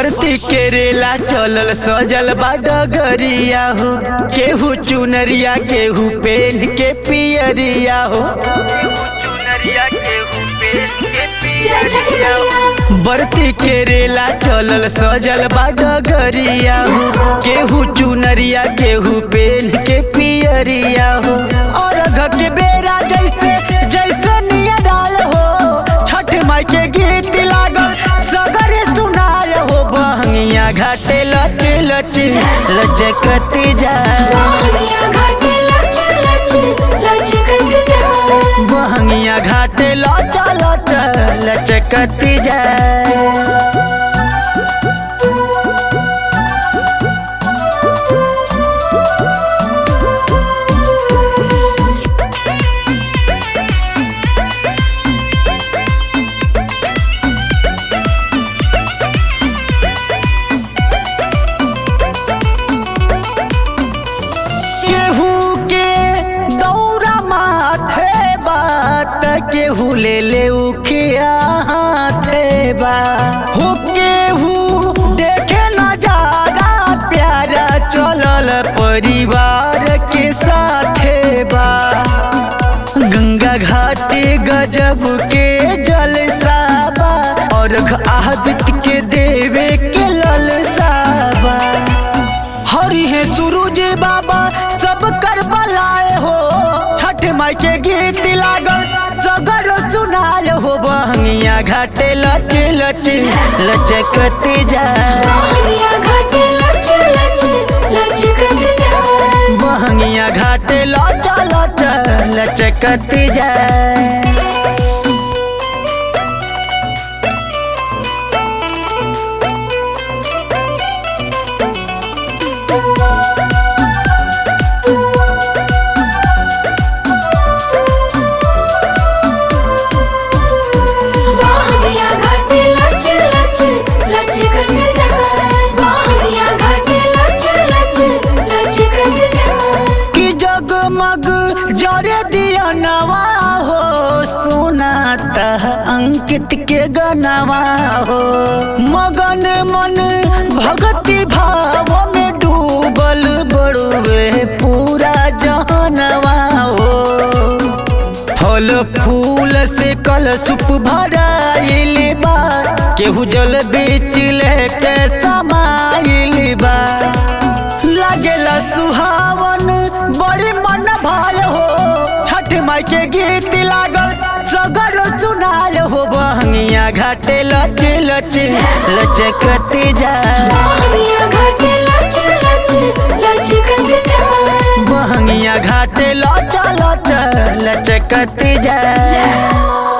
बरती के रेला चलल सजल बा डगरिया हो, केहू चुनरिया केहू पेन के पियरिया हो। बरती के रेला चलल सजल बा डगरिया हो, केहू चुनरिया केहू पेन के पियरिया हो। और अघ के बेरा जैसे जैसे निया डाल हो, छठ माई के गीत लागल सगरे सुनाल हो। बहंगिया घाटे लच लच लचकती जा, बहंगिया घाटे लच लच लचकती जाए। केहू ले ले उखिया हाथे बा हो, केहू देखे नजारा प्यारा चलल परिवार के साथे बा। गंगा घाटे गजब के जलसा बा, और आदित्य के देवे के ललसा बा। हरि है सूरज बाबा सब कर बलाए हो, छठ माई के गीत लागल सगरो सुनाल हो। बहंगिया घाटे लच लच लचकती जा, बहंगिया घाटे लच लच लचकती जा। जगमग जरे दिया नवा हो, सुनाता अंकित के गनवा हो। मगन मन भक्ति भाव में डूबल बड़ुए पूरा जहनवा हो। फल फूल से कलशुप भराइल बा, केहू जल बीच लेके समाइल बा। लागेला सुहावन बड़ी मन भाल हो, छठ माई के गीत लागल सगरो सुनाल हो। बहंगिया घाटे लच लच लचकती जा, बहंगिया घाटे लच लच लचकती जा।